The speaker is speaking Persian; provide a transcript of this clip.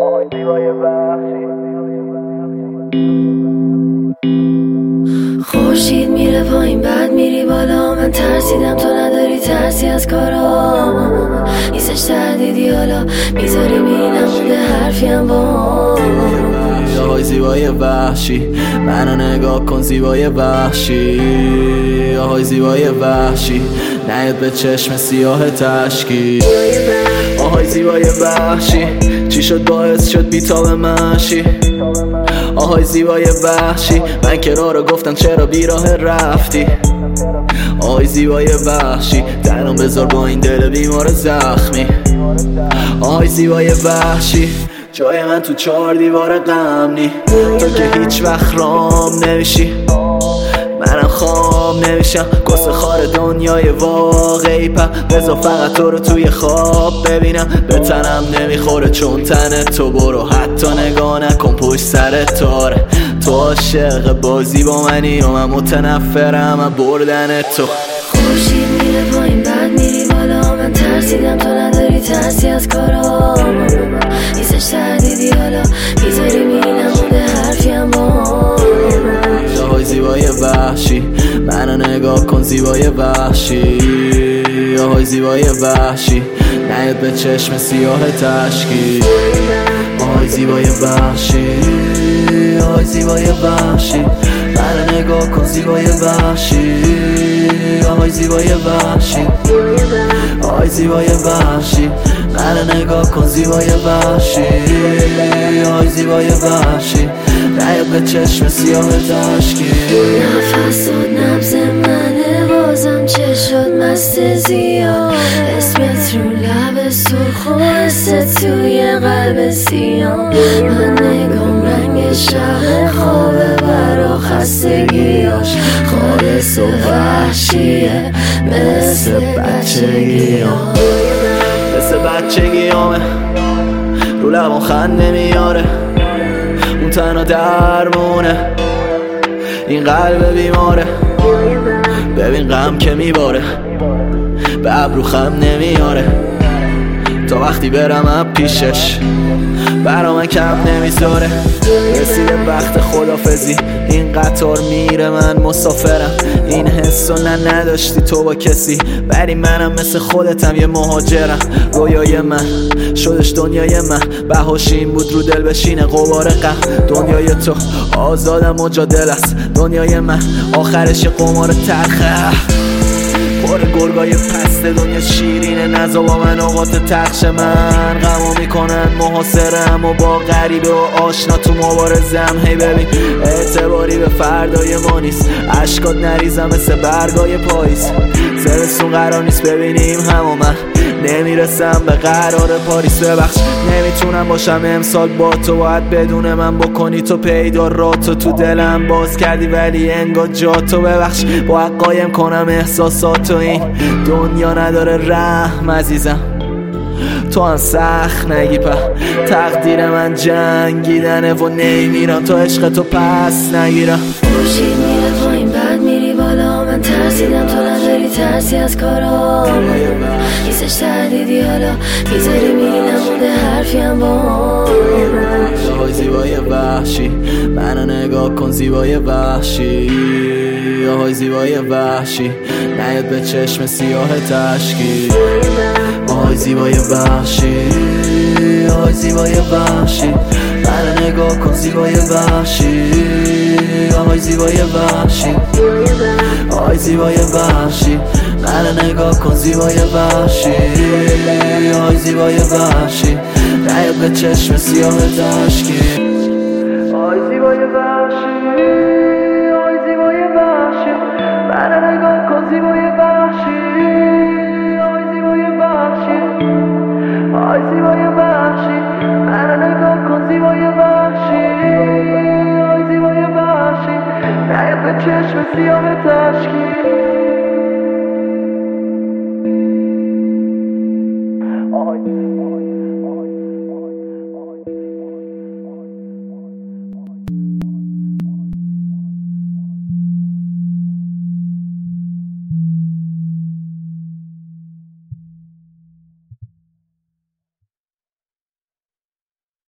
خورشید میره پایین بعد میری بالا، من ترسیدم تو نداری ترسی از کارام، نیستش تردیدی حالا میذاری میری نمونده حرفیم با آهای زیبای وحشی منو نگاه کن زیبای وحشی، آهای زیبای وحشی نیاد به چشم سیاه تشکی، آهای زیبای وحشی چی شد باعث شد بیتاب منشی، آهای زیبای وحشی من که راه رو گفتم چرا بیراه رفتی، آهای زیبای وحشی تنم بذار با این دل بیمار زخمی، آهای زیبای وحشی جای من تو 4 دیوار غم نی، تو که هیچ وقت رام نمیشی منم خام نمیشم، کس خار دنیای واقعی بذار فقط تو رو توی خواب ببینم، به تنم نمیخوره چون تن تو، برو حتی نگاه نکن پشت سر تاره، تو عاشق بازی با منی و من متنفرم از بردن تو. خورشید میره پایین بعد میری بالا، من ترسیدم تو نداری ترسی از کارام، نیستش تردیدی حالا میذاری میری نمونده حرفیم با آهای زیبای وحشی منو نگاه کن زیبای وحشی، آهای زیبای وحشی نیاد به چشم سیاه تشکی، آهای زیبای وحشی، آهای زیبای وحشی منو نگاه کن زیبای وحشی، آهای زیبای وحشی، آهای زیبای وحشی منو نگاه کن زیبای وحشی، آهای زیبای وحشی نیاد به چشم سیاه تشکی، نفس داد نبض منه بازم چه شد مست زیاد، اسمت رو لب سرخ و حست توی قلب سیاه، من نگام رنگ شب خوابه برا خستگیاش، خالص و وحشیه مثل بچگیام، مثل بچگیامه رو لبان خنده میاره، اون تنها درمونه این قلب بیماره، ببین غم که میباره به ابرو خم نمیاره، تا وقتی برم اب پیشش برا من کم نمیذاره، رسیده وقت خدافزی این قطار میره من مسافرم، این حسو نداشتی تو با کسی ولی منم مثل خودتم یه مهاجرم، رویای من شدش دنیای من، بهاش این بود رو دل بشینه غبار غم، دنیای تو آزادم و جادل است، دنیای من آخرش یه قمار تلخه پر گرگای پست، دنیا شیرینه نزا با من اوقات تخش من، غمو میکنن محاصرم و با غریبه و آشنا تو مبارزم، هی ببین اعتباری به فردای ما نیست، اشکات نریزم مثل برگای پاییز، زمستون قرار نیست ببینیم هم و من نمیرسم به قرار پاریس، ببخش نمیتونم باشم امسال با تو، باید بدون من بکنی تو پیدا راتو، تو دلم باز کردی ولی انگار جاتو، ببخش باید قایم کنم احساساتو، این دنیا نداره رحم عزیزم تو هم سخت نگی تقدیر من جنگیدنه و نمیرم تا عشق تو پس نگیرم، خورشید میره پایین بعد میری بالا، من ترسیدم تو نداری ترسی از کارام، نیستش تردیدی حالا میذاری میری نمونده حرفیم با آهای زیبای وحشی منو نگاه کن زیبای وحشی، آهای زیبای وحشی نیاد به چشم سیاه تشکی، آهای زیبای وحشی، آهای زیبای وحشی منو نگاه کن زیبای وحشی، آهای زیبای وحشی، آهای زیبای وحشی منو نگاه کن زیبای وحشی، آهای زیبای وحشی نیاد به چشم سیاه تشکی، آهای زیبای وحشی، آهای زیبای وحشی منو نگاه کن زیبای وحشی، آهای زیبای وحشی، آهای زیبای وحشی منو نگاه کن زیبای وحشی، آهای زیبای وحشی نیاد به چشم سیاه تشکی.